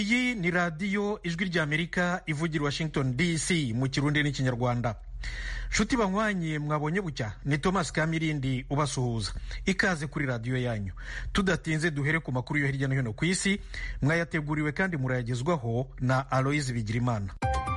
iyi ni radiyo ijwi ry'amerika ivugira Washington DC mu kirundi n'ikinyarwanda. Nshuti banywanye mwabonye bucya, ni Thomas Kamirindi ubasuhuza. Ikaze kuri radiyo yanyu. Tudatinze duhere ku makuru yo hirya no hino ku isi, mwayateguriwe kandi murayagezwaho na Aloise Bigirimana.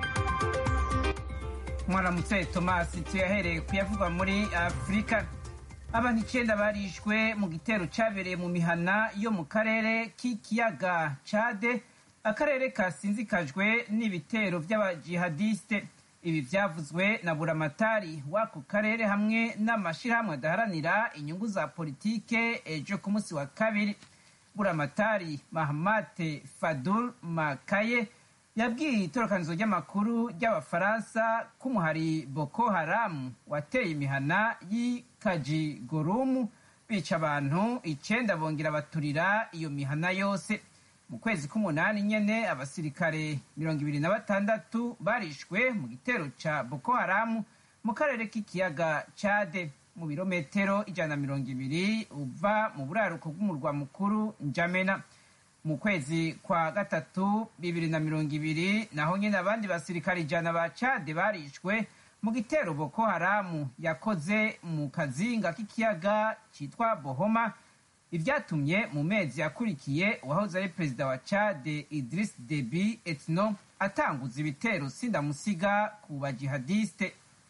Mwaramutse Thomas, tuyahereye kuyavugwa muri Afrika. Abantu 9 barishwe mu gitero cyabereye mu mihana yo mu karere k'ikiyaga Chade, akarere kasinzikajwe n'ibitero by'abajihadiste. Ibi byavuzwe na buramatari w'ako karere hamwe n'amashirahamwe adaharanira inyungu za politike ejo ku munsi wa kabiri. Buramatari Mahamat Fadul Makaye yabwiye itorokanizo ry'amakuru ry'abafaransa ko umuhari Boko Haram wateye imihana y'Ikaji Gorumu, bica abantu 9 bongera baturira iyo mihana yose. Mu kwezi k'umunani nyene abasirikare 26 barishwe mu gitero ca Boko Haram mu karere k'ikiyaga Chade, mu birometero 120 uva mu buraruko bw'umurwa mukuru N'Djamena. Mu kwezi kwa gatatu 2020 naho nyene abandi basirikare 100 ba Chade barishwe mu gitero Boko Haram yakoze mu kazinga k'ikiyaga citwa Bohoma. Ivyatumye mu mezi yakurikiye uwahoze ari perezida wa Chad Idriss Deby Itno atanguza ibitero sindamusiga ku bajihadiste.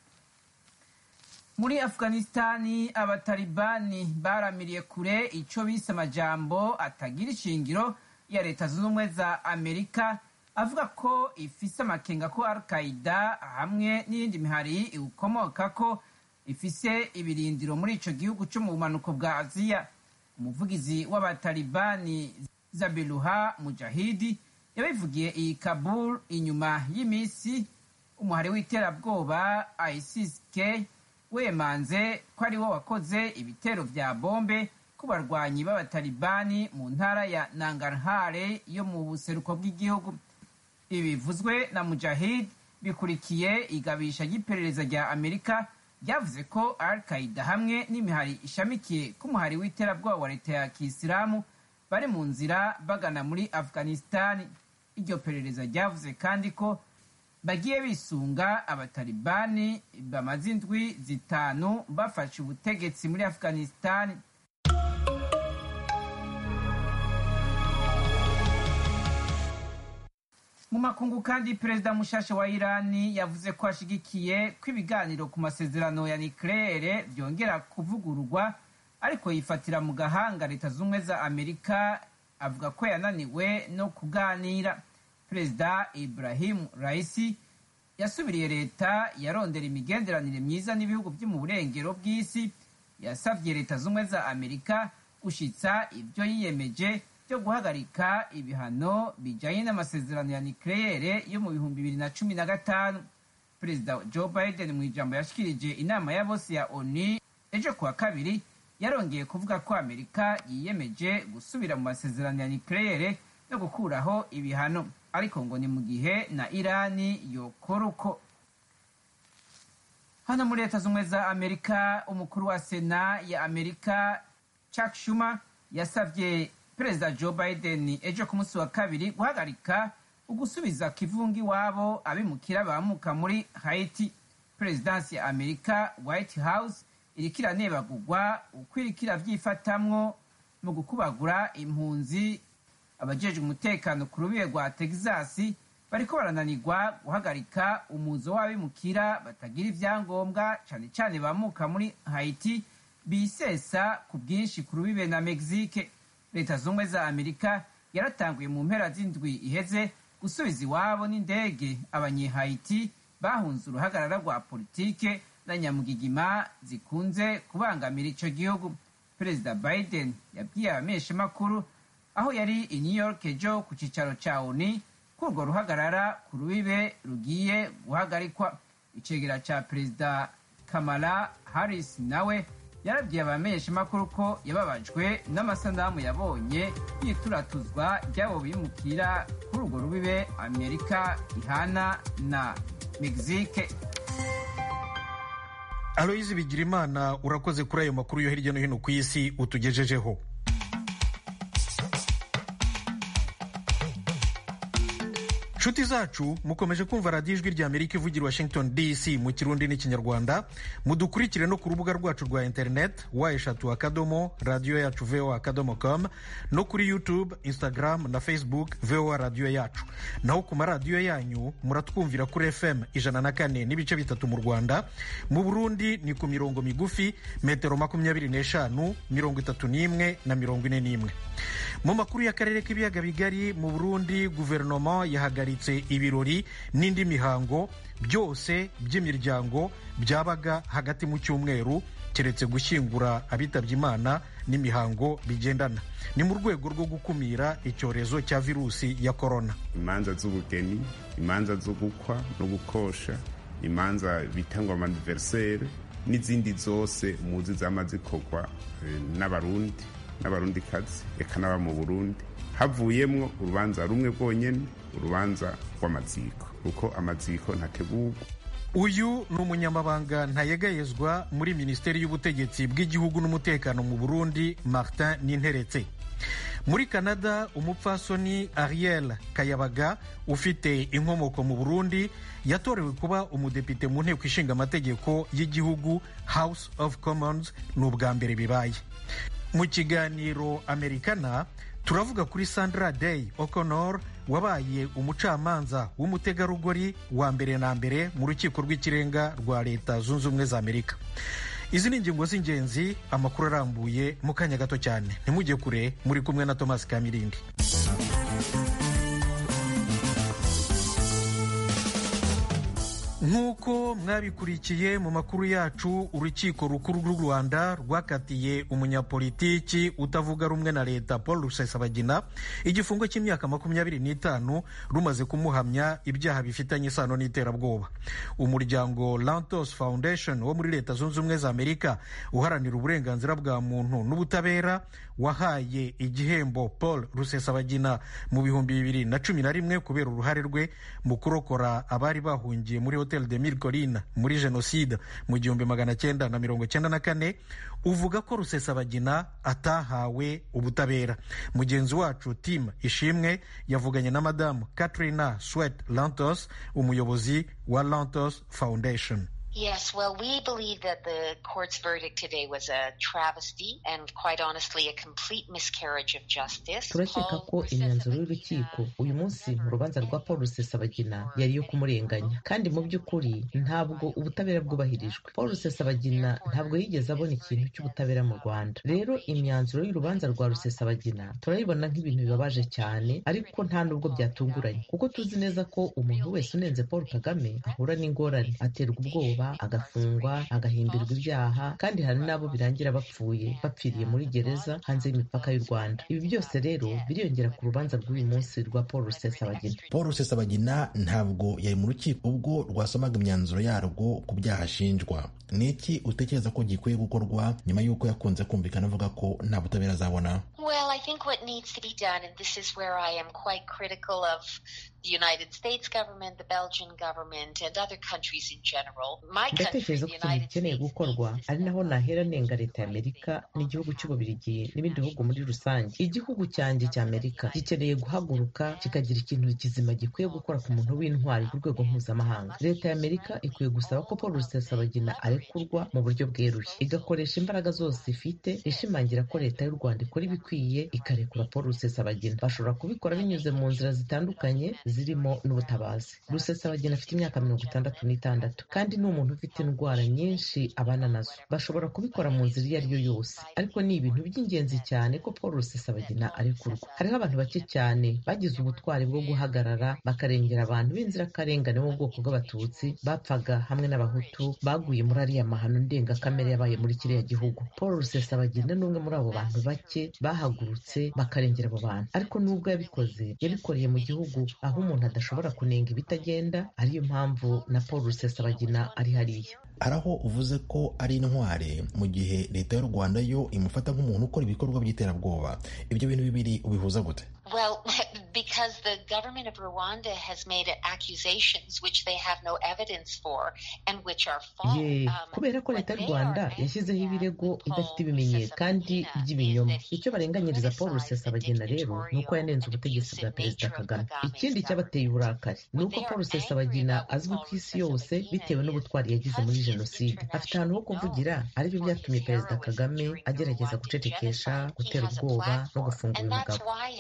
Muri Afghanistani abatalibani baramiriye kure ico bise amajambo atagira ishingiro ya leta zunze ubumwe za Amerika, avuga ko ifise amakenga ko Al-Qaeda hamwe n'iyindi mihari iwukomokako ifise ibirindiro muri ico gihugu co mu bumanuko bwa Aziya. Umuvugizi w'abatalibani Zabiluha Mujahidi yabivugiye i Kabul inyuma y'imisi umuhari w'iterabwoba ISIS-K wemanze ko ari wo wakoze ibitero vya bombe ku barwanyi b'abatalibani mu ntara ya Nangarhar yo mu buseruko bw'igihugu. Ibi bivuzwe na Mujahid bikurikiye igabisha ry'iperereza rya Amerika yavuze ko Al-Qaeda hamwe n'imihari ishamikiye ku muhari w'iterabwoba wa leta ya Kisilamu bari mu nzira bagana muri Afghanistan. Iryo perereza ryavuze kandi ko bagiye bisunga abatalibani bamaze indwi 5 bafashe ubutegetsi muri Afghanistan. Mu makungu kandi perezida mushasha wa Irani yavuze ko ashigikiye ko ibiganiro ku masezerano ya nucleaire byongera kuvugururwa, ariko yifatira mu gahanga leta z'ubumwe za Amerika, avuga ko yananiwe no kuganira. Perezida Ibrahim Raisi yasubiriye leta yarondera imigenderanire myiza n'ibihugu byo mu burengero bw'isi, yasabye leta z'ubumwe za Amerika gushitsa ibyo yiyemeje byo guhagarika ibihano bijanye n'amasezerano ya nucleaire yo mu 2015. Perezida Joe Biden mu ijambo yashikirije inama ya bose ya ONU ejo kuwa kabiri yarongeye kuvuga ko Amerika yiyemeje gusubira mu masezerano ya nucleaire no gukuraho ibihano, ariko ngo ni mu gihe na Irani yokora uko. Hano muri leta z'ubumwe za Amerika, umukuru wa Sena ya Amerika Chuck Schumer yasavye Perezida Joe Biden ejo ku munsi wa kabiri guhagarika ugusubiza kivungi wabo abimukira bamuka muri Haiti. Presidansi ya Amerika White House irikira nebagurwa ukwirikira vyifatamwo mu gukubagura impunzi. Abajejwe umutekano ku rubibe rwa Texas bariko barananirwa guhagarika umuzo w'abimukira batagira ivyangombwa, cane cane bamuka muri Haiti bisesa ku bwinshi ku rubibe na Mexique. Leta z'ubumwe za Amerika yaratanguye mu mpera z'indwi iheze gusubiza iwabo n'indege abanyehaiti bahunze uruhagarara rwa politike na nyamugigima zikunze kubangamira ico gihugu. Perezida Biden yabwiye abameshamakuru aho yari i New York ejo ku cicaro ca ONU ko urwo ruhagarara ku rubibe rugiye guhagarikwa. Icegera ca Perezida Kamala Harris nawe yarabwiye abamenyeshamakuru ko yababajwe n'amasanamu yabonye y'ituratuzwa ry'abo bimukira kuri urwo rubibe Amerika ihana na Mexique. Aloise Bigirimana, urakoze kuri ayo makuru yo hirya no hino ku isi utugejejeho. nshuti zacu mukomeje kumva radiyo ijwi rya Amerika ivugira Washington DC mu kirundi n'ikinyarwanda. Mudukurikire no ku rubuga rwacu rwa internet eshatu radio yacu voa.com no kuri YouTube, Instagram na Facebook VOA radio yacu. Naho ku maradiyo yanyu muratwumvira kuri FM 104.3 mu Rwanda. Mu Burundi ni ku mirongo migufi metero 25, 31 na 41. Mu makuru y'akarere k'ibiyaga bigari mu Burundi, guverinoma yahagaritse ibirori n'indi mihango byose by'imiryango byabaga hagati mu cyumweru keretse gushyingura abitabye Imana n'imihango bigendana. Ni mu rwego rwo gukumira icyorezo cya virusi ya corona. Imanza z'ubugeni, imanza zo gukwa no gukosha, imanza bitangwa anniversaire n'izindi zose muzi zamaze kogwa n'abarundi kazi eka n'aba mu Burundi, havuyemwo urubanza rumwe bwonyene, urubanza rw'amaziko, kuko amaziko ntategurwa. Uyu ni umunyamabanga ntayegayezwa muri Minisiteri y'Ubutegetsi bw'Igihugu n'Umutekano mu Burundi, Martin Ninteretse. Muri Canada, umupfasoni Ariel Kayabaga ufite inkomoko mu Burundi yatorewe kuba umudepite mu nteko ishinga amategeko y'igihugu, House of Commons, n'ubwa mbere bibaye. Mu kiganiro Americana turavuga kuri Sandra Day O'Connor wabaye umucamanza w'umutegarugori wa mbere na mbere mu rukiko rw'ikirenga rwa Leta Zunze Ubumwe za Amerika. Izi ni ingingo z'ingenzi, amakuru arambuye mu kanya gato cyane. Ntimujye kure, muri kumwe na Thomas Kamirindi. Nk'uko mwabikurikiye mu makuru yacu, urukiko rukuru rw'u Rwanda rwakatiye umunyapolitiki utavuga rumwe na leta Paul Rusesabagina igifungo cy'imyaka 25 rumaze kumuhamya ibyaha bifitanye isano n'iterabwoba. Umuryango Lantos Foundation wo muri Leta Zunze Ubumwe za Amerika uharanira uburenganzira bwa muntu n'ubutabera wahaye igihembo Paul Rusesabagina mu 2011 kubera uruhare rwe mu kurokora abari bahungiye muri Hotel de Mille Collines muri jenoside mu 1994, uvuga ko Rusesabagina atahawe ubutabera. Mugenzi wacu Tim Ishimwe yavuganye na Madamu Katrina Sweat Lantos, umuyobozi wa Lantos Foundation. Yes, well, we believe that the court's verdict today was a travesty and, quite honestly, a complete miscarriage of justice. Turakeka ko imyanzuro y'urukiko uyu munsi mu rubanza rwa Paul Rusesabagina yari yo kumurenganya, kandi mu by'ukuri ntabwo ubutabera bwubahirijwe. Paul Rusesabagina ntabwo yigeze abona ikintu cy'ubutabera mu Rwanda. Rero imyanzuro y'urubanza rwa Rusesabagina turayibona nk'ibintu bibabaje cyane, ariko nta nubwo byatunguranye, kuko tuzi neza ko umuntu wese unenze Paul Kagame ahura n'ingorane, aterwa ubwoba, agafungwa, agahimbirwa ibyaha, kandi hari n'abo birangira bapfiriye muri gereza hanze y'imipaka y'u Rwanda. Ibi byose rero biriyongera ku rubanza rw'uyu munsi rwa Paul Rusesabagina. Paul Rusesabagina ntabwo yari mu rukiko ubwo rwasomaga imyanzuro yarwo ku byaha ashinjwa. Ni iki utekereza ko gikwiye gukorwa nyuma y'uko yakunze kumvikana avuga ko nta butabera azabona? Well, I think what needs to be done, and this is where I am quite critical of the United States government, the Belgian government, and other countries in general. Ndatekereza ko ikintu gikeneye gukorwa ari naho nahera nenga Leta ya Amerika n'igihugu cy'Ububiligi n'ibindi bihugu muri rusange. Igihugu cyanjye cya Amerika gikeneye guhaguruka kikagira ikintu kizima gikwiye gukora ku muntu w'intwari ku rwego mpuzamahanga. Leta ya Amerika ikwiye gusaba ko Paul Rusesabagina arekurwa mu buryo bweruye, igakoresha imbaraga zose ifite ishimangira ko Leta y'u Rwanda ikora ibikwiye ikarekura Paul Rusesabagina. Bashobora kubikora binyuze mu nzira zitandukanye zirimo n'ubutabazi. Rusesabagina afite imyaka 66 kandi ni umuntu ufite indwara nyinshi abana nazo. Bashobora kubikora mu nzira iyo ari yo yose, ariko ni ibintu by'ingenzi cyane ko Paul Rusesabagina arekurwa. Hariho abantu bake cyane bagize ubutwari bwo guhagarara bakarengera abantu b'inzirakarengane mu bwoko bw'Abatutsi bapfaga hamwe n'Abahutu baguye muri ariya mahano ndengakamere yabaye muri kiriya gihugu. Paul Rusesabagina ni umwe muri abo bantu bake bahagurutse bakarengera abo bantu, ariko nubwo yabikoze yabikoreye mu gihugu aho umuntu adashobora kunenga ibitagenda. Ariyo mpamvu na Paul Rusesabagina ari hariya. Araho uvuze ko ari intware mu gihe Leta y'u Rwanda yo imufata nk'umuntu ukora ibikorwa by'iterabwoba. Ibyo bintu bibiri ubihuza gute? Well, because the government of Rwanda has made accusations which they have no evidence for and which are false. Kubera ko leta y'u Rwanda yashyizeho ibirego idafite ibimenyetso kandi by'ibinyoma. Icyo barenganyiriza Paul Rusesabagina rero ni uko yanenze ubutegetsi bwa Perezida Kagame. Ikindi cyabateye uburakari ni uko Paul Rusesabagina azwi ku isi yose bitewe n'ubutwari yagize muri jenoside. Afite ahantu ho kuvugira, aribyo byatumye Perezida Kagame agerageza gucecekesha, gutera ubwoba no gufungura umugabo.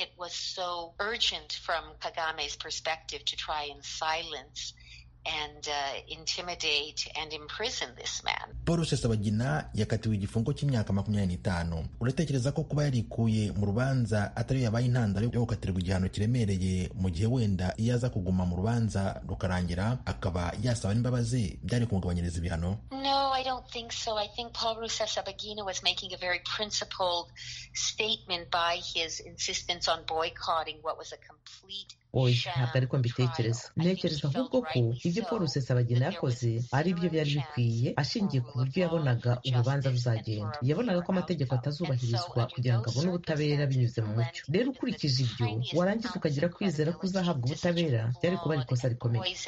From Kagame's perspective to try and silence and intimidate and imprison this man. Paul Rusesabagina yakatiwe igifungo cy'imyaka 25. Uratekereza ko kuba yarikuye mu rubanza atari yabaye intandaro yo gukatirwa igihano kiremereye mu gihe wenda iyo aza kuguma mu rubanza rukarangira akaba yasaba n'imbabazi byari kumugabanyiriza ibihano? No, I don't think so. I think Paul Rusesabagina was making a very principled statement by his insistence on boycotting what was a complete ntabwo ariko mbitekereza. Ntekereza ahubwo ko ibyo Paul Rusesabagina yakoze ari byo byari bikwiye ashingiye ku buryo yabonaga urubanza ruzagenda. Yabonaga ko amategeko atazubahirizwa kugira ngo abone ubutabera binyuze mu mucyo. Rero ukurikije ibyo warangiza ukagira kwizera ko uzahabwa ubutabera, byari kuba ari ikosa rikomeye.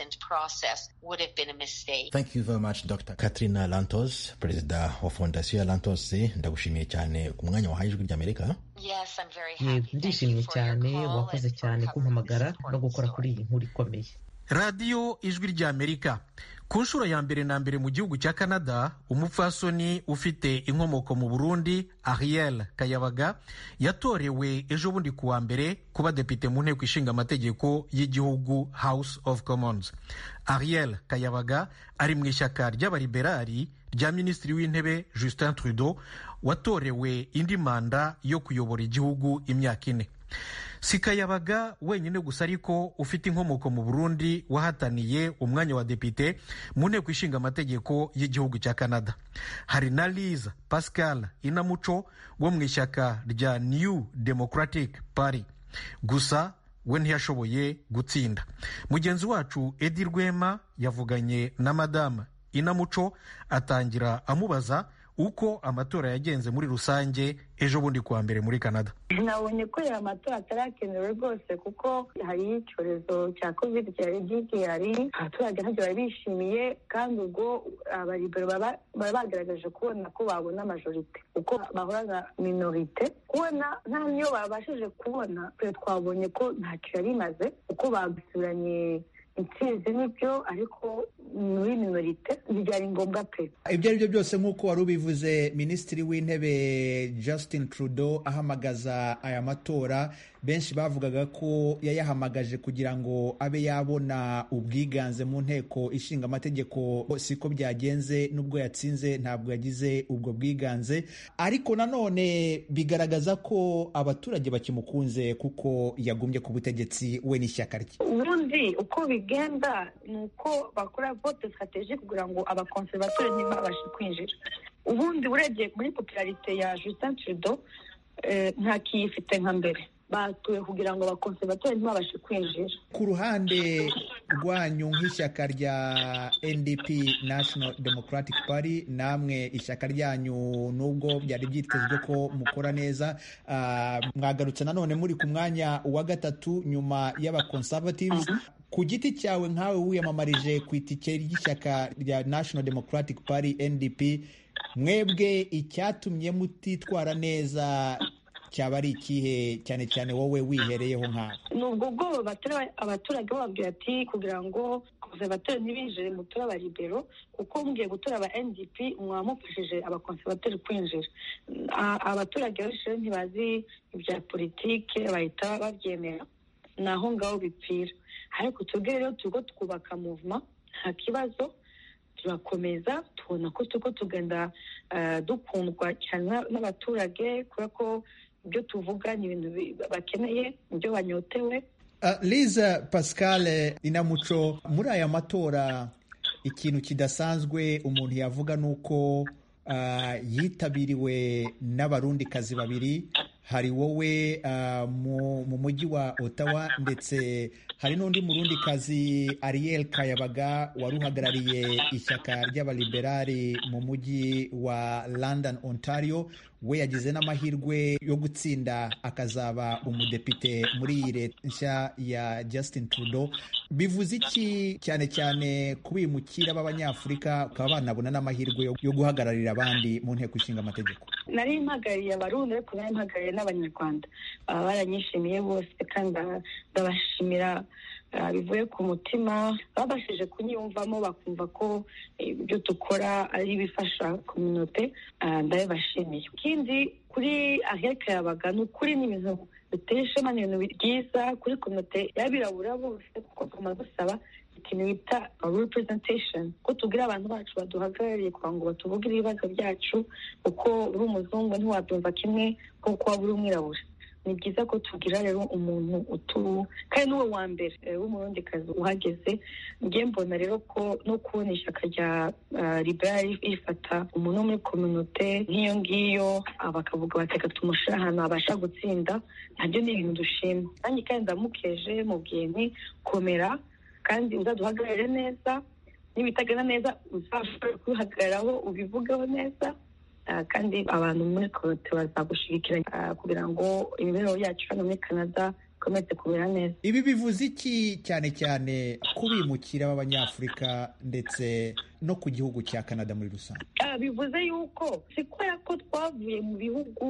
Thank you very much Dr. Katrina Lantos, perezida wa fondasiyo ya Lantos. Ndagushimiye cyane ku mwanya wahaye Ijwi ry'Amerika. Yes, I'm very happy. Ndishimye cyane, wakoze cyane kumpamagara no gukora kuri iyi nkuru ikomeye. radiyo Ijwi ry'Amerika. Ku nshuro ya mbere na mbere mu gihugu cya Canada, umupfasoni ufite inkomoko mu Burundi, Ariel Kayabaga, yatorewe ejo bundi kuwa mbere kuba depite mu nteko ishinga amategeko y'igihugu House of Commons. Ariel Kayabaga ari mu ishyaka ry'abaliberali rya Minisitiri w'Intebe Justin Trudeau, watorewe indi manda yo kuyobora igihugu imyaka 4. Si Kayabaga wenyine gusa ariko ufite inkomoko mu Burundi wahataniye umwanya wa depite mu nteko ishinga amategeko y'igihugu cya Canada. Hari na Liza Pascal Inamuco wo mu ishyaka rya New Democratic Party. Gusa we ntiyashoboye gutsinda. Mugenzi wacu Edi Rwema yavuganye na Madame Inamuco atangira amubaza uko amatora yagenze muri rusange ejo bundi kuwa mbere muri Canada. Nabonye ko aya matora atarakenewe rwose kuko hari icyorezo cya covid cyari gihari, abaturage ntacyo bari bishimiye, kandi ubwo abalibero baba bagaragaje kubona ko babona majorite uko bahorana minorite, kubona nta niyo babashije kubona. Twabonye ko ntacyo yari imaze uko babisuranye intsinzi n'ibyo, ariko muri minorite byari ngombwa pe. Ibyo ari byo byose nk'uko wari ubivuze, Minisitiri w'Intebe Justin Trudeau ahamagaza aya matora, benshi bavugaga ko yayahamagaje kugira ngo abe yabona ubwiganze mu nteko ishinga amategeko. Siko byagenze, nubwo yatsinze ntabwo yagize ubwo bwiganze, ariko nanone bigaragaza ko abaturage bakimukunze kuko yagumye ku butegetsi we n'ishyaka rye. Ubundi uko bigenda ni uko bakora vote strategique kugira ngo abakonservateurs ntibabashe kwinjira. Ubundi urebye muri popularite ya Justin Trudeau nta kiyifite nka mbere, batuye kugira ngo abakonservateurs ntibabashe kwinjira. Ku ruhande rwanyu nk'ishyaka rya NDP, National Democratic Party, namwe ishyaka ryanyu nubwo byari byitezwe ko mukora neza, mwagarutse nanone muri ku mwanya wa gatatu nyuma y'abaconservatives. Ku giti cyawe nkawe wiyamamarije ku itike ry'ishyaka rya National Democratic Party NDP, mwebwe icyatumye mutitwara neza cyaba ari ikihe, cyane cyane wowe wihereyeho nkawe? Nubwo ubwo abaturage bababwira ati kugira ngo konservateurs ntibinjire mutora abalibero, kuko mugiye gutora aba NDP mwamufashije abakonservateurs kwinjira. Abaturage benshi ntibazi ibya politike, bahita babyemera, naho ngaho bipfira. Ariko twebwe rero turiko twubaka movement, nta kibazo, turakomeza, tubona ko turiko tugenda dukundwa cyane n'abaturage, kubera ko ibyo tuvuga ni ibintu bakeneye, ibyo banyotewe. Liza Pascal Inamuco, muri aya matora ikintu kidasanzwe umuntu yavuga nuko yitabiriwe n'abarundikazi babiri. Hari wowe mu mujyi wa Ottawa, ndetse hari n'undi murundikazi Ariel Kayabaga wari uhagarariye ishyaka ry'abaliberali mu mujyi wa London, Ontario. we yagize n'amahirwe yo gutsinda akazaba umudepite muri iyi leta nshya ya Justin Trudeau. Bivuze iki cyane cyane kubimukira b'abanyafurika bakaba banabona n'amahirwe yo guhagararira abandi mu nteko ishinga amategeko? Nari mpagariye abarundi ariko nari mpagariye n'abanyarwanda, baranyishimiye bose kandi ndabashimira bivuye ku mutima, babashije kunyiyumvamo bakumva ko ibyo dukora ari ibifasha community, ndabibashimiye. Ikindi kuri aheka yabaga ni ukuri n'ibintu biteye ishema, ni ibintu byiza kuri community y'abirabura bose, kuko tuma dusaba ikintu bita representation, ko tubwira abantu bacu baduhagarariye kugira ngo batuvugire ibibazo byacu, kuko uri umuzungu ntiwabyumva kimwe nk'uko waba uri umwirabura. Ni byiza ko tugira rero umuntu kandi n'uwo wa mbere w'umurundikazi uhageze. Njye mbona rero ko no kubona ishyaka rya liberal ifata umuntu wo muri community nk'iyo ngiyo bakavuga bateka tumushyira ahantu abasha gutsinda, nabyo ni ibintu dushima. Nanjye kandi ndamukeje mubwiye nti komera kandi uzaduhagarare neza, nibitagana neza uzashobora kubihagararaho ubivugeho neza, kandi abantu muri kote bazagushigikira kugira ngo imibereho yacu hano muri Canada ikomeze kumera neza. Ibi bivuze iki cyane cyane kubimukira b'abanyafurika ndetse no ku gihugu cya Canada muri rusange? Bivuze yuko si kubera ko twavuye mu bihugu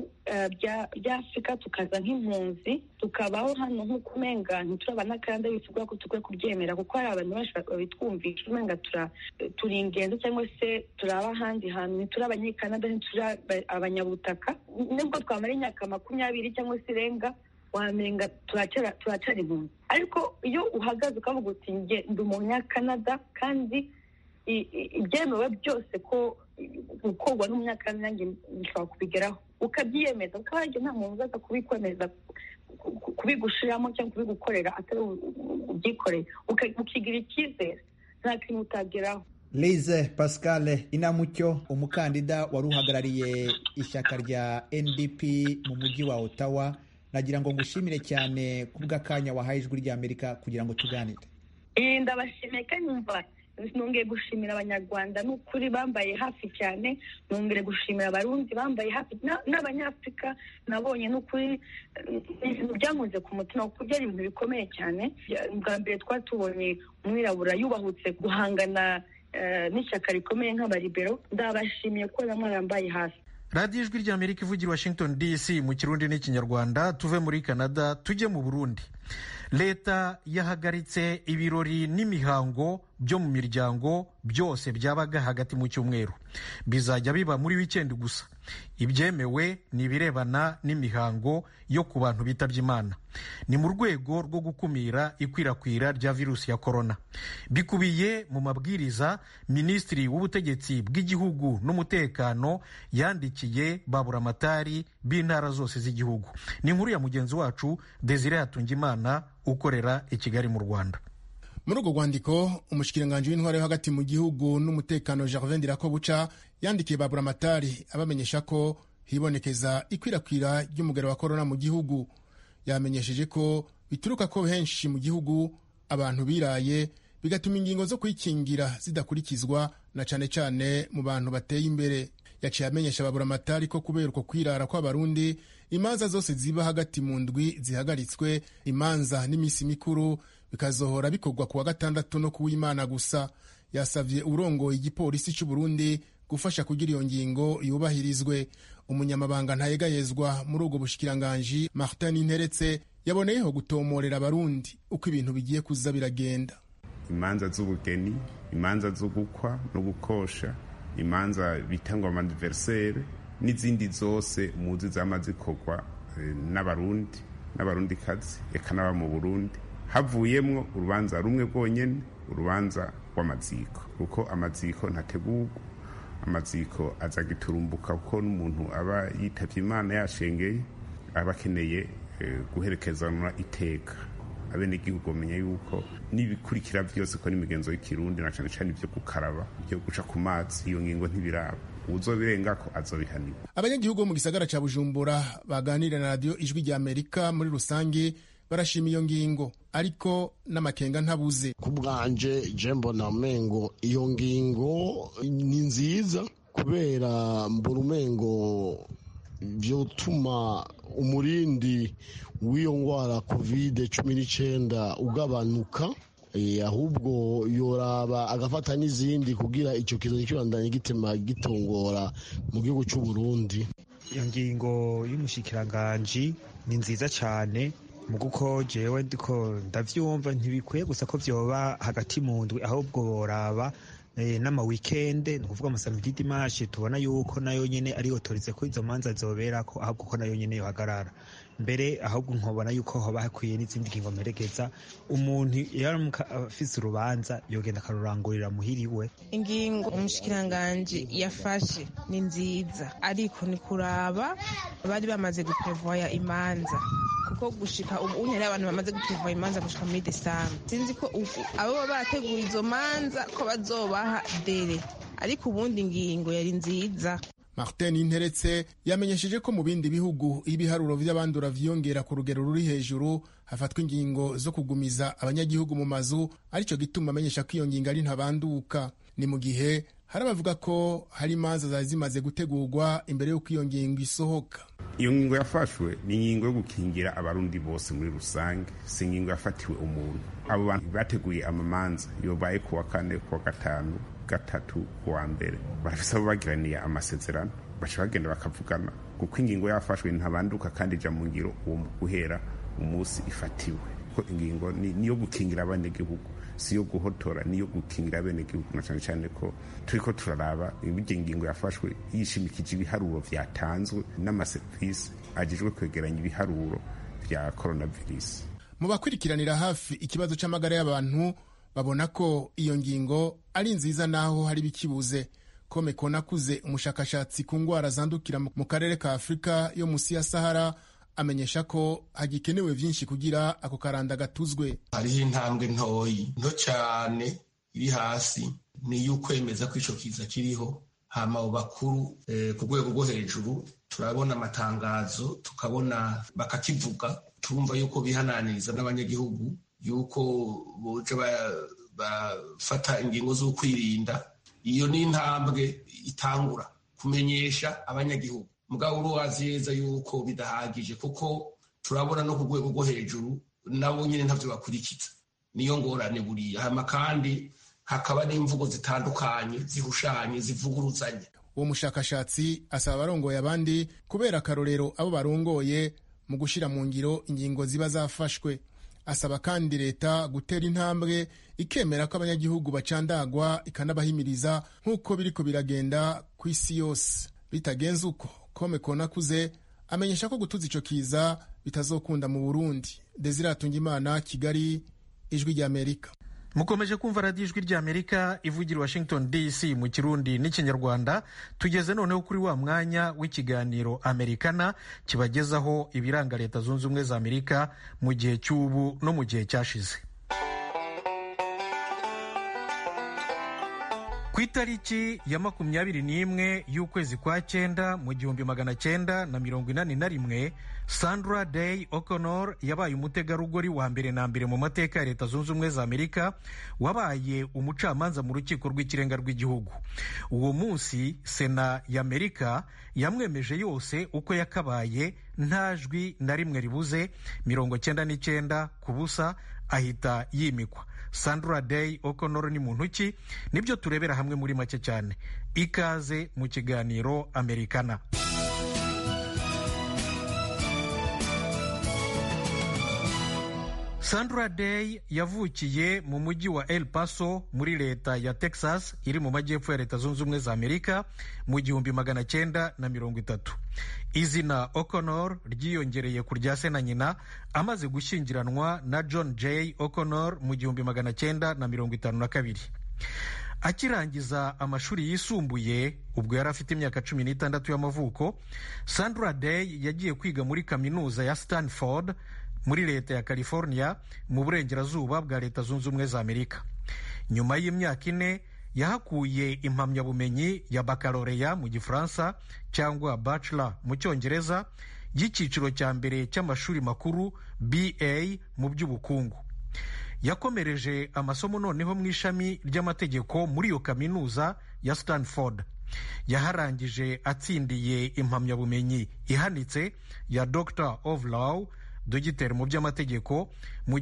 bya Afurika tukaza nk'impunzi tukabaho hano nk'uko umenga ntituraba n'akanda bivuga ko tukwiye kubyemera, kuko hari abantu benshi babitwumvisha umenga turi ingenzi cyangwa se turaba ahandi hantu, ntituri abanyekanada, ntituri abanyabutaka. Nubwo twamara imyaka 20 cyangwa se irenga, wamenga turacara impunzi. Ariko iyo uhagaze ukavuga uti njye ndi umunyakanada kandi ibyemewe byose ko gukorwa n'umunyakanada nanjye nshobora kubigeraho, ukabyiyemeza, ukaba harya nta muntu uzaza kubikwemeza kubigushiramo cyangwa kubigukorera atari ubyikoreye, ukigira icyizere, nta kintu utageraho. Lise Pascal Inamucyo, umukandida wari uhagarariye ishyaka rya NDP mu mujyi wa Ottawa, nagira ngo ngushimire cyane kubw'akanya wahaye Ijwi ry'Amerika kugira ngo tuganire. Ndabashimiye kandi numva nongeye gushimira abanyarwanda n'ukuri bambaye hafi cyane, nongere gushimira abarundi bambaye hafi n'abanyafurika. Nabonye n'ukuri byankoze ku mutima kuko byari ibintu bikomeye cyane. Bwa mbere twari tubonye umwirabura yubahutse guhangana n'ishyaka rikomeye nk'abaribero. Ndabashimiye ko namwe bambaye hafi. radiyo Ijwi ry'Amerika ivugira Washington DC mu Kirundi n'Ikinyarwanda. Tuve muri Canada tujye mu Burundi. Leta yahagaritse ibirori n'imihango byo mu miryango byose byabaga hagati mu cyumweru, bizajya biba muri weekend gusa. Ibyemewe ni ibirebana n'imihango yo ku bantu bitabye Imana. Ni mu rwego rwo gukumira ikwirakwira rya virusi ya korona. Bikubiye mu mabwiriza Minisitiri w'Ubutegetsi bw'Igihugu n'Umutekano yandikiye baburamatari b'intara zose z'igihugu. Ni inkuru ya mugenzi wacu Desire Hatungimana ukorera i Kigali mu Rwanda. Muri urwo rwandiko umushikiranganji w'intwaro yo hagati mu gihugu n'umutekano Gervais Ndirakobuca yandikiye baburamatari abamenyesha ko hibonekeza ikwirakwira ry'umugero wa korona mu gihugu. Yamenyesheje ko bituruka ko henshi mu gihugu abantu biraye bigatuma ingingo zo kwikingira zidakurikizwa na cane cane mu bantu bateye imbere. Yaciye amenyesha baburamatari ko kubera uko kwirara kw'abarundi imanza zose ziba hagati mu ndwi zihagaritswe, imanza n'imisi mikuru bikazohora bikorwa kuwa gatandatu no kuw'Imana gusa. Yasavye urongoye igipolisi cy'u Burundi gufasha kugira iyo ngingo yubahirizwe. Umunyamabanga ntayegayezwa muri ubwo bushikiranganji Martin Interetse yaboneyeho gutomorera abarundi uko ibintu bigiye kuza biragenda. Imanza z'ubugeni, imanza zo gukwa no gukosha, imanza bitangwa mu anniversaire n'izindi zose muzi zamaze zikorwa n'abarundi kazi eka n'aba mu Burundi, havuyemwo urubanza rumwe rwonyene, urubanza rw'amaziko, kuko amaziko ntategurwa. Amaziko azagiturumbuka kuko n'umuntu aba yitavye Imana yashengeye aba akeneye guherekezanwa iteka. Abenegihugu bamenya yuko n'ibikurikira byose ko n'imigenzo y'ikirundi na cane cane ibyo gukaraba, ibyo guca ku mazi, iyo ngingo ntibiraba, uzobirengako azobihanirwa. Abanyagihugu bo mu gisagara ca Bujumbura baganira na radiyo Ijwi ry'Amerika muri rusange barashima iyo ngingo, ariko n'amakenga ntabuze. Ku bwanje je mbona umengo iyo ngingo ni nziza, kubera mbura umengo vyotuma umurindi w'iyo ngwara COVID-19 ugabanuka, ahubwo yoraba agafata n'izindi kugira ico kizo kibandanye gitema gitongora mu gihugu c'u Burundi. Iyo ngingo y'umushikiranganji ni nziza cyane mu guko jewe ndiko ndavyumva ntibikwiye gusa ko vyoba hagati mu ndwi, ahubwo boraba n'ama weekend, ni kuvuga amasamedi dimanche, tubona yuko nayo nyene ari autorize ko izo manza zoberako, ahubwo ko nayo nyene yohagarara mbere, ahubwo nkobona yuko hoba hakwiye n'izindi ngingo mperekeza. Umuntu yaramuka afise urubanza yogenda akarurangurira muhiriwe. Ingingo umushikiranganji yafashe ni nziza, ariko ni kuraba bari bamaze guprevoya imanza, kuko gushika ubu unyere abantu bamaze guprevoya imanza gushika muri Desemba. Sinzi ko abo bateguye izo manza ko bazobaha dere, ariko ubundi ingingo yari nziza. Martin Interetse yamenyesheje ko mu bindi bihugu ibiharuro vy'abandura vyiyongera ku rugero ruri hejuru, hafatwa ingingo zo kugumiza abanyagihugu mu mazu, arico gituma amenyesha ko iyo ngingo ari ntabanduka. Ni mu gihe hari abavuga ko hari imanza zari zimaze gutegurwa imbere y'uko iyo ngingo isohoka. Iyo ngingo yafashwe ni ingingo yo gukingira abarundi bose muri rusange, si ingingo yafatiwe umuntu. Abo bantu bateguye amamanza yobaye kuwa 4, kuwa 5, gatatu, kuwa mbere, barafise abo bagiraniye amasezerano, baca bagenda bakavugana, kuko ingingo yafashwe ntabanduka kandi ija mu ngiro uwo guhera umunsi ifatiwe. Ko ingingo niyo gukingira abanyagihugu, si yo guhotora, niyo gukingira abenegihugu, na cyane cyane ko turiko turaraba ibyo ingingo yafashwe yishimikije ibiharuro vyatanzwe n'amaserivisi ajejwe kwegeranya ibiharuro vya coronavirus. Mu bakurikiranira hafi ikibazo c'amagara y'abantu babona ko iyo ngingo ari nziza naho hari bikibuze. Kome Konakuze, umushakashatsi ku ngwara zandukira mu karere ka Afrika yo musi ya Sahara, amenyesha ko hagikenewe vyinshi kugira ako karanda gatuzwe. Hariho intambwe nto cyane iri hasi, ni y'ukwemeza ko ico kiza kiriho, hama bakuru ku rwego rwo hejuru turabona amatangazo, tukabona bakakivuga, turumva yuko bihananiriza n'abanyagihugu yuko boje bafata ingingo zo kwirinda. Iyo ni intambwe itangura kumenyesha abanyagihugu, mugabo uruwazeza yuko bidahagije, kuko turabona no ku rwego rwo hejuru nabo nyine ntavyo bakurikiza. Niyo ngorane buriya, hama kandi hakaba n'imvugo zitandukanye zihushanye zivuguruzanya. Uwo mushakashatsi asaba abarongoye abandi kubera akarorero abo barongoye mu gushira mu ngiro ingingo ziba zafashwe. Asaba kandi leta gutera intambwe ikemera ko abanyagihugu bacandagwa, ikanabahimiriza nk'uko biriko biragenda ku isi yose. Bitagenze uko, Kome Konakuze amenyesha ko gutuza ico kiza bitazokunda mu Burundi. Desire Atungimana, Kigali, Ijwi ry'Amerika. Mukomeje kumva radiyo Ijwi ry'Amerika ivugira Washington DC mu Kirundi n'Ikinyarwanda. Tugeze noneho kuri wa mwanya w'ikiganiro Amerikana kibagezaho ibiranga Leta Zunze Ubumwe za Amerika mu gihe cy'ubu no mu gihe cyashize. Ku itariki ya 21 y'ukwezi kwa 9 mu 1981, Sandra Day O'Connor yabaye umutegarugori wa mbere na mbere mu mateka ya Leta Zunze Ubumwe za Amerika wabaye umucamanza mu rukiko rw'ikirenga rw'igihugu. Uwo munsi Sena ya Amerika yamwemeje yose uko yakabaye, nta jwi na rimwe ribuze, 99 ku busa, ahita yimikwa. Sandra Day O'Connor ni muntu ki? Nibyo turebera hamwe muri make cyane. Ikaze mu kiganiro Amerikana. Sandra Day yavukiye mu mujyi wa El Paso muri leta ya Texas iri mu majyepfo ya Leta Zunze Ubumwe za Amerika mu 1930. Izina O'Connor ryiyongereye ku rya se na nyina amaze gushyingiranwa na John J. O'Connor mu 1952. Akirangiza amashuri yisumbuye, ubwo yari afite imyaka 16 y'amavuko, Sandra Day yagiye kwiga muri kaminuza ya Stanford muri leta ya California mu burengerazuba bwa Leta Zunze Ubumwe za Amerika. Nyuma y'imyaka 4 yahakuye impamyabumenyi ya baccalaureat mu Gifaransa cyangwa bachelor mu Cyongereza y'icyiciro cya mbere cy'amashuri makuru BA mu by'ubukungu. Yakomereje amasomo noneho mu ishami ry'amategeko muri iyo kaminuza ya Stanford. yaharangije atsindiye impamyabumenyi ihanitse ya Doctor of Law, dogiteri mu by'amategeko, mu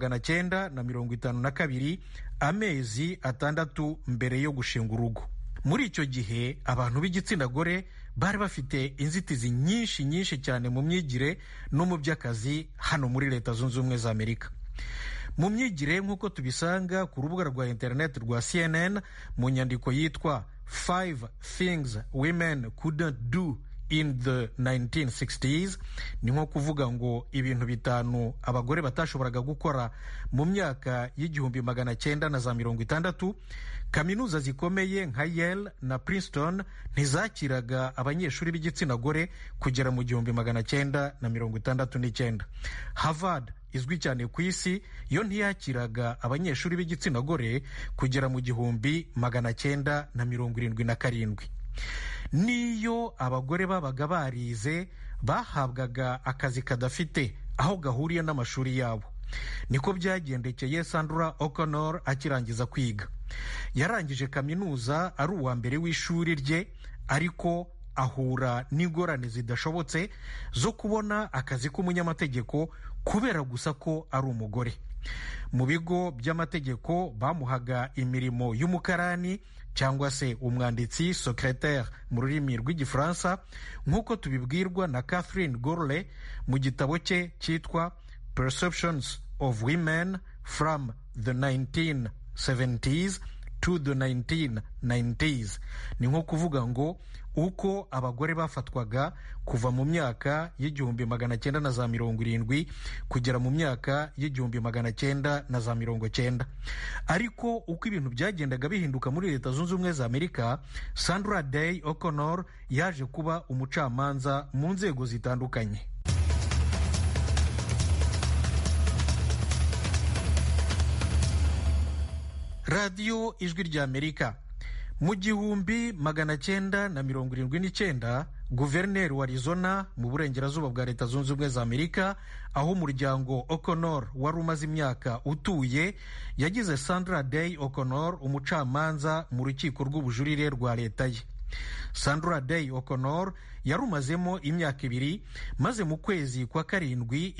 1952, amezi 6 mbere yo gushinga urugo. Muri icyo gihe abantu b'igitsina gore bari bafite inzitizi nyinshi cyane mu myigire no mu by'akazi hano muri Leta Zunze Ubumwe za Amerika. Mu myigire nk'uko tubisanga ku rubuga rwa internet rwa CNN mu nyandiko yitwa 5 Things Women Couldn't Do in the 1960s, ni nko kuvuga ngo ibintu 5 abagore batashoboraga gukora mu myaka y'1960. Kaminuza zikomeye nka Yale na Princeton ntizakiraga abanyeshuri b'igitsina gore kugera mu 1969. Harvard izwi cyane ku isi yo ntiyakiraga abanyeshuri b'igitsina gore kugera mu 1977. Niyo abagore babaga barize bahabwaga akazi kadafite aho gahuriye n'amashuri yabo. Niko byagendekeye Sandra O'Connor akirangiza kwiga. Yarangije kaminuza ari uwa mbere w'ishuri rye, ariko ahura n'ingorane zidashobotse zo kubona akazi k'umunyamategeko kubera gusa ko ari umugore. Mu bigo by'amategeko bamuhaga imirimo y'umukarani cyangwa se umwanditsi, secrétaire mu rurimi rw'igifaransa, nk'uko tubibwirwa na Catherine Gorley mu gitabo cye cyitwa Perceptions of Women from the 1970s to the 1990s. Ni nko kuvuga ngo uko abagore bafatwaga kuva mu myaka y'1970 kugera mu myaka y'1990. Ariko uko ibintu byagendaga bihinduka muri Leta Zunze Ubumwe za Amerika, Sandra Day O'Connor yaje kuba umucamanza mu nzego zitandukanye. Radio Ijwi rya Amerika. Mu 1979, guverineri wa Arizona mu burengerazuba bwa Leta Zunze Ubumwe za Amerika, aho umuryango O'Connor wari umaze imyaka utuye, yagize Sandra Day O'Connor umucamanza mu rukiko rw'ubujurire rwa leta ye. Sandra Day O'Connor yarumazemo imyaka 2, maze mu kwezi kwa 7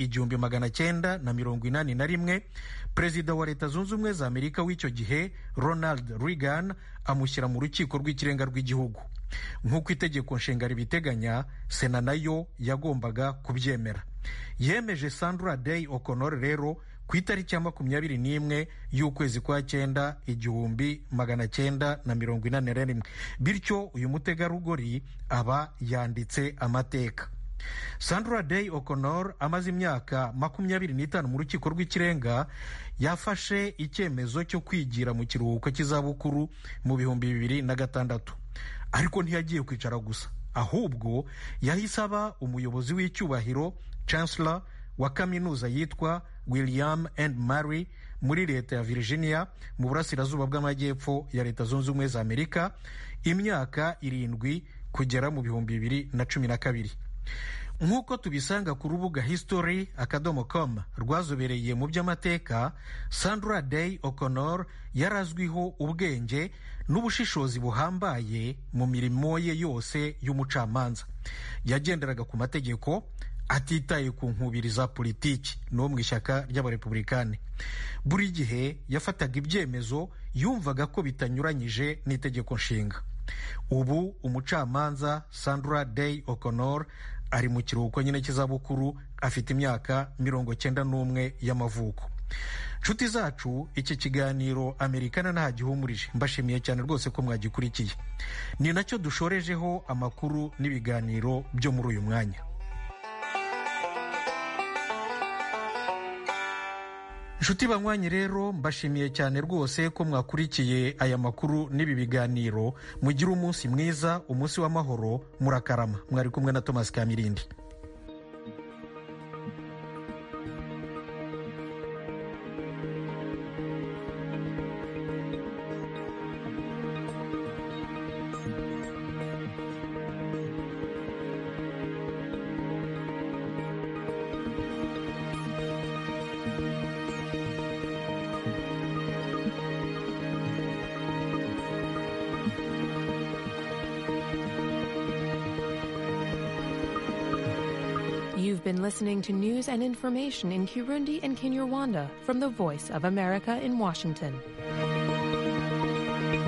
1981, perezida wa Leta Zunze Ubumwe za Amerika w'icyo gihe Ronald Reagan amushyira mu rukiko rw'ikirenga rw'igihugu. Nk'uko itegeko nshinga ribiteganya, Sena nayo yagombaga kubyemera. Yemeje Sandra Day O'Connor rero ku itariki ya 21 y'ukwezi kwa 9 1981. Bityo uyu mutegarugori aba yanditse amateka. Sandra Day O'Connor amaze imyaka 25 mu rukiko rw'ikirenga, yafashe icyemezo cyo kwigira mu kiruhuko cy'izabukuru mu 2006. Ariko ntiyagiye kwicara gusa, ahubwo yahise aba umuyobozi w'icyubahiro, chancellor wa kaminuza yitwa William and Mary muri leta ya Virginia mu burasirazuba bw'amajyepfo ya Leta Zunze Ubumwe za Amerika imyaka 7 kugera mu 2012. Nk'uko tubisanga ku rubuga history.com rwazobereye mu by'amateka, Sandra Day O'Connor yarazwiho ubwenge n'ubushishozi buhambaye mu mirimo ye yose y'umucamanza. Yagenderaga ku mategeko, atitaye ku nkubiri za politiki no mu ishyaka ry'abarepublikani. Buri gihe yafataga ibyemezo yumvaga ko bitanyuranyije n'itegeko nshinga. Ubu umucamanza Sandra Day O'Connor ari mu kiruhuko nyine cy'izabukuru, afite imyaka 91 y'amavuko. Nshuti zacu, iki kiganiro Amerikana ntagihumurije. Mbashimiye cyane rwose ko mwagikurikiye. Ni nacyo dushorejeho amakuru n'ibiganiro byo muri uyu mwanya. Nshuti banywanyi rero, mbashimiye cyane rwose ko mwakurikiye aya makuru n'ibi biganiro. Mugire umunsi mwiza, umunsi w'amahoro, murakarama. Mwari kumwe na Thomas Kamirindi. You've been listening to news and information in Kirundi and Kinyarwanda from the Voice of America in Washington.